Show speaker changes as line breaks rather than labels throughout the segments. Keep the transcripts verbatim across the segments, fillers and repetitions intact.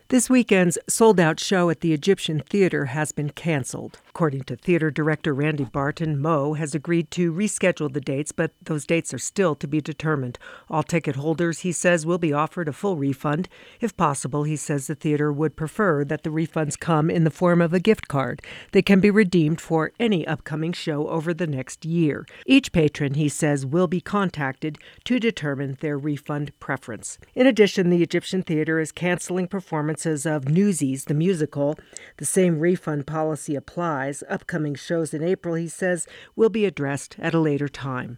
This weekend's sold-out show at the Egyptian Theater has been canceled. According to theater director Randy Barton, Mo has agreed to reschedule the dates, but those dates are still to be determined. All ticket holders, he says, will be offered a full refund. If possible, he says the theater would prefer that the refunds come in the form of a gift card. They can be redeemed for any upcoming show over the next year. Each patron, he says, will be contacted to determine their refund preference. In addition, the Egyptian Theater is canceling performances of Newsies, the musical. The same refund policy applies. Upcoming shows in April, he says, will be addressed at a later time.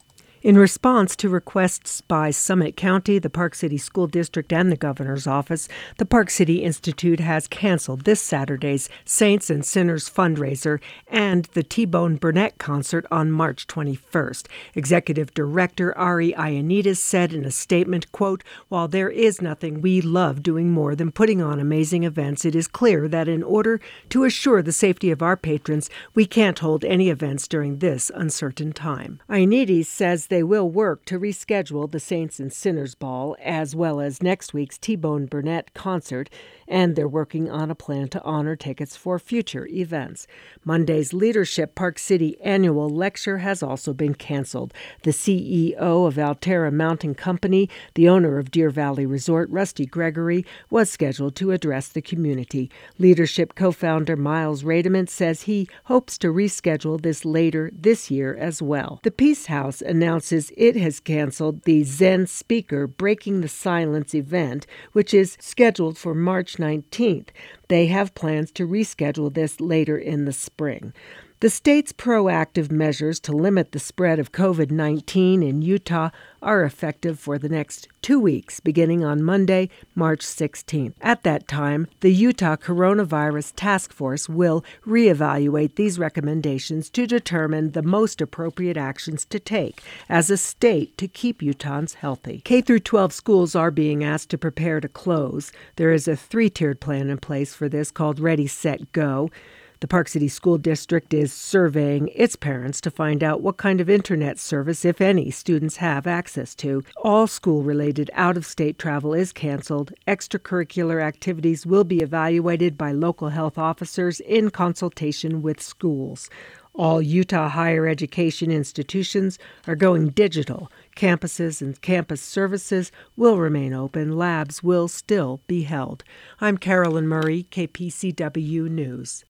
In response to requests by Summit County, the Park City School District, and the Governor's Office, the Park City Institute has canceled this Saturday's Saints and Sinners fundraiser and the T-Bone Burnett concert on March twenty-first. Executive Director Ari Ioannidis said in a statement, quote, "While there is nothing we love doing more than putting on amazing events, it is clear that in order to assure the safety of our patrons, we can't hold any events during this uncertain time." Ioannidis says they will work to reschedule the Saints and Sinners Ball as well as next week's T-Bone Burnett concert, and they're working on a plan to honor tickets for future events. Monday's Leadership Park City annual lecture has also been canceled. The C E O of Alterra Mountain Company, the owner of Deer Valley Resort, Rusty Gregory, was scheduled to address the community. Leadership co-founder Miles Radiment says he hopes to reschedule this later this year as well. The Peace House announced it has canceled the Zen Speaker Breaking the Silence event, which is scheduled for March nineteenth. They have plans to reschedule this later in the spring. The state's proactive measures to limit the spread of covid nineteen in Utah are effective for the next two weeks, beginning on Monday, March sixteenth. At that time, the Utah Coronavirus Task Force will reevaluate these recommendations to determine the most appropriate actions to take as a state to keep Utahns healthy. K through twelve schools are being asked to prepare to close. There is a three-tiered plan in place for this called Ready, Set, Go. The Park City School District is surveying its parents to find out what kind of internet service, if any, students have access to. All school-related out-of-state travel is canceled. Extracurricular activities will be evaluated by local health officers in consultation with schools. All Utah higher education institutions are going digital. Campuses and campus services will remain open. Labs will still be held. I'm Carolyn Murray, K P C W News.